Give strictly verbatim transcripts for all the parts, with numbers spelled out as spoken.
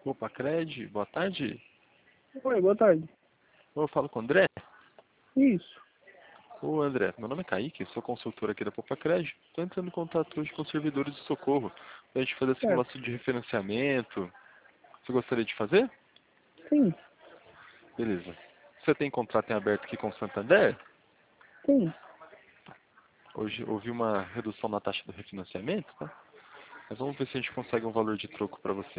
Opa, Cred, boa tarde. Oi, boa tarde. Eu falo com o André. Isso. Ô André, meu nome é Kaique, sou consultor aqui da Popacred. Estou entrando em contato hoje com os servidores de socorro para a gente fazer a Certo. simulação de referenciamento. Você gostaria de fazer? Sim, Beleza. Você tem contrato em aberto aqui com o Santander? sim. Hoje houve uma redução na taxa do refinanciamento, tá? Mas vamos ver se a gente consegue um valor de troco para você.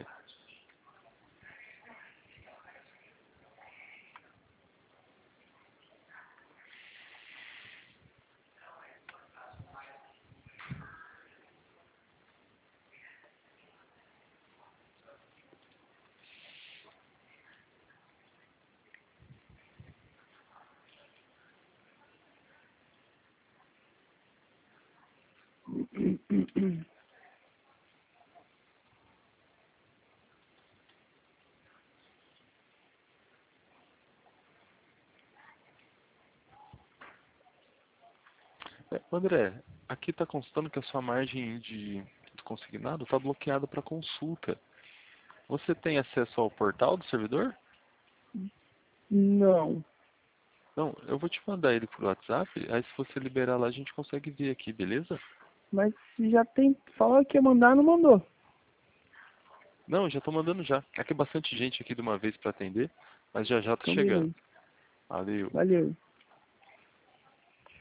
É, André, aqui está constando que a sua margem de consignado está bloqueada para consulta. Você tem acesso ao portal do servidor? Não. Não, eu vou te mandar ele por WhatsApp, aí se você liberar lá a gente consegue ver aqui, beleza? Mas se já tem. Falou que ia mandar, não mandou. Não, eu já tô mandando já. Aqui é bastante gente aqui de uma vez para atender, mas já já tá Então, chegando. beleza. Valeu. Valeu.